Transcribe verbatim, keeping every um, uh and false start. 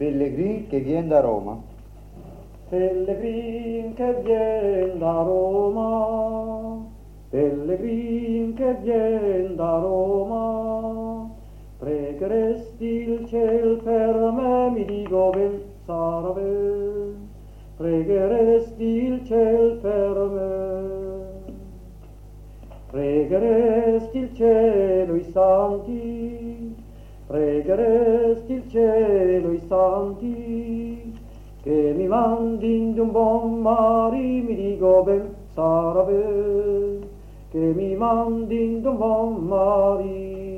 Pellegrin che viene da Roma. Pellegrin che vien da Roma, Pellegrin che vien da Roma, pregheresti il ciel per me, mi dico ben sarà ben, pregheresti il ciel per me, pregheresti il cielo i santi, pregheresti il cielo i santi, che mi mandi un buon mari, mi dico ben sarà ben, che mi mandi un buon mari.